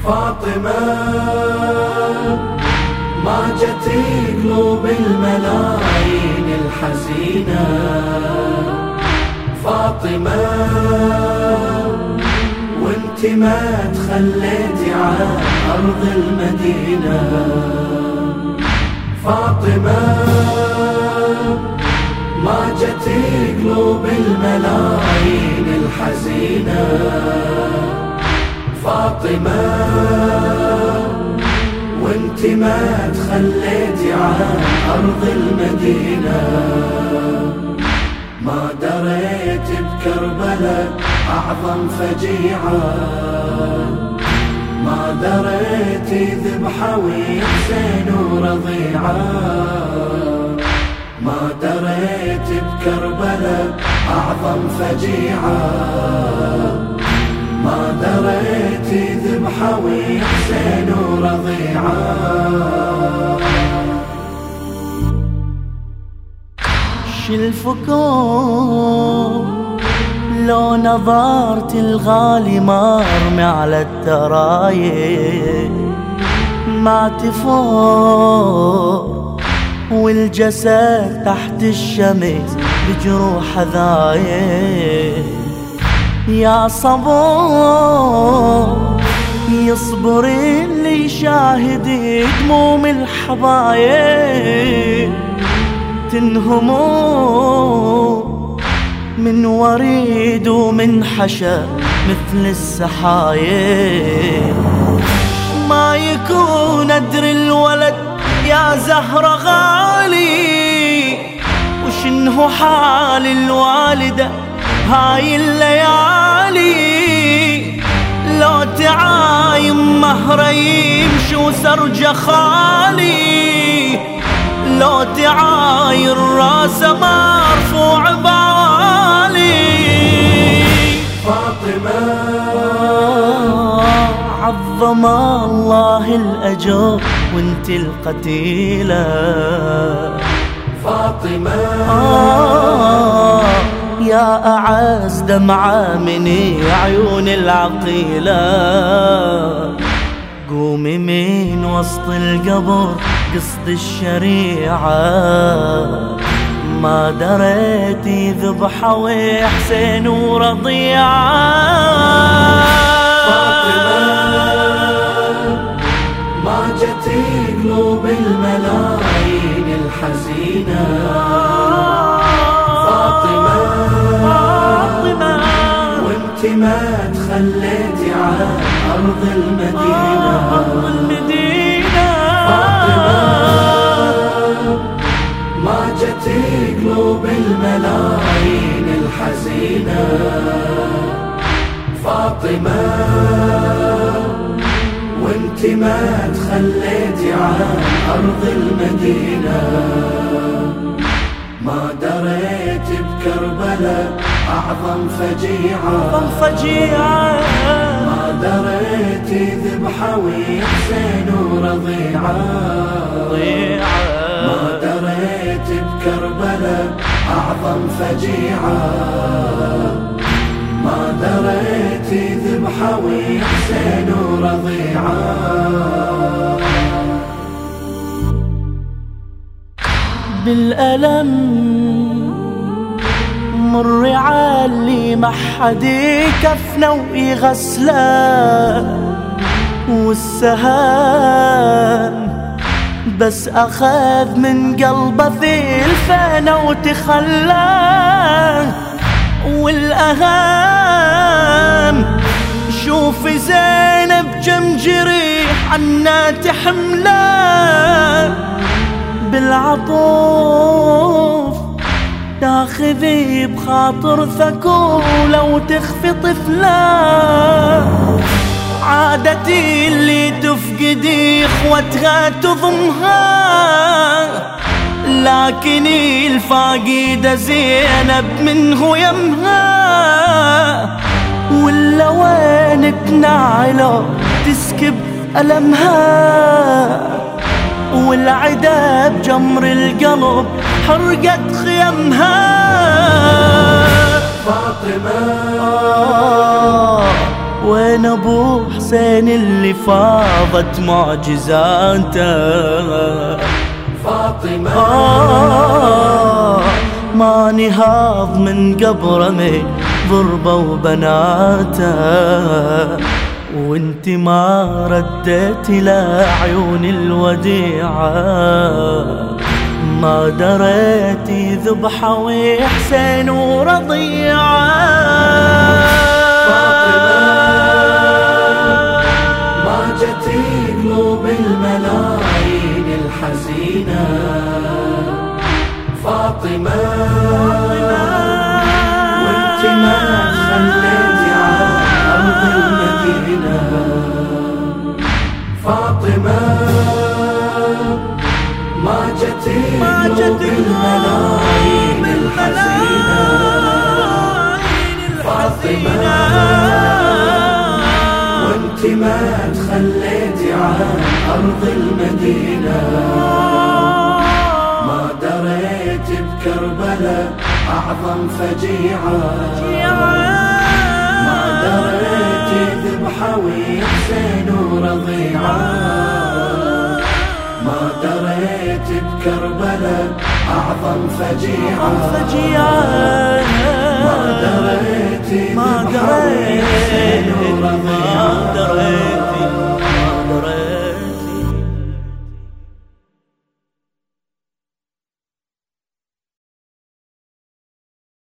فاطمة ما جت قلوب الملايين الحزينة. فاطمة وانت ما تخليتي عن أرض المدينة. فاطمة ما جت قلوب الملايين الحزينة. فاطمة وانت ما تخليتي عن أرض المدينة. ما دريت بكربلاء أعظم فجيعة. ما دريت ذبحة وحسين ورضيعة. ما دريت بكربلاء أعظم فجيعة. ما دريت ذبحة وحسين ورضيعة. شلفكم لو نظرت الغالي مرمي على الترايب ما تفور، والجسد تحت الشمس بجروح ذايب. يا صبور يصبر اللي يشاهد دموم الحبايب. تنهموا من وريد ومن حشا مثل السحايب. ما يكون أدري الولد يا زهرة غالي، وشنه حال الوالدة هاي الليالي. لو تعايم مهره يمشي وسرجه خالي، لو تعاير راسه مرفوع بعالي. فاطمة عظم الله الأجر وانت القتيلة. فاطمة يا أعز دمعة من عيون العقيلة. قومي من وسط القبر قصد الشريعة. ما دريتي ذبحة وحسين ورضيعة. فاطمة ما جت قلوب الملايين الحزينة. فاطمة وانت ما تخليتي عن أرض المدينة. فاطمة ما جت قلوب الملايين الحزينة. فاطمة وانت ما تخليتي عن أرض المدينة. ما دريت بكربلاء أعظم فجيعة. ما دريت ذبحة وحسين ورضيعة. ما دريت بكربلاء أعظم فجيعة. ما دريت ذبحة وحسين ورضيعة. بالألم مر عالي ما حد يكفنه ويغسله، والسهام بس أخذ من قلبه ثلفانه وتخلاه. والأهم شوفي زينب جم جريح عنا تحمله. بالعطوف تاخذي بخاطر ثكولة وتخفي طفلة. عادتي اللي تفقدي اخوتها تضمها، لكن الفاقدة زينب منه يمها. ولا وين تنعلو تسكب ألمها، والعدا بجمر القلب حرقت خيمها. فاطمة وين ابو حسين اللي فاضت معجزاته؟ فاطمة ماني هاض من قبره من ضربه وبناته، وانت ما رديت الى عيون الوديعة، ما دريتي ذبحة وحسين ورضيعة. فاطمة ما جتي قلوب الملايين الحزينة، فاطمة وانت ما خليتي على أرض المدينة، فاطمة ما جتي قلوب الملايين الحزينة، فاطمة وانت ما تخليتي عن أرض المدينة، ما دريت بكربلاء أعظم فجيعة، ما دريت ذبحة وحسين ورضيعة، ما دريت بكربلاء أعظم فجيعة.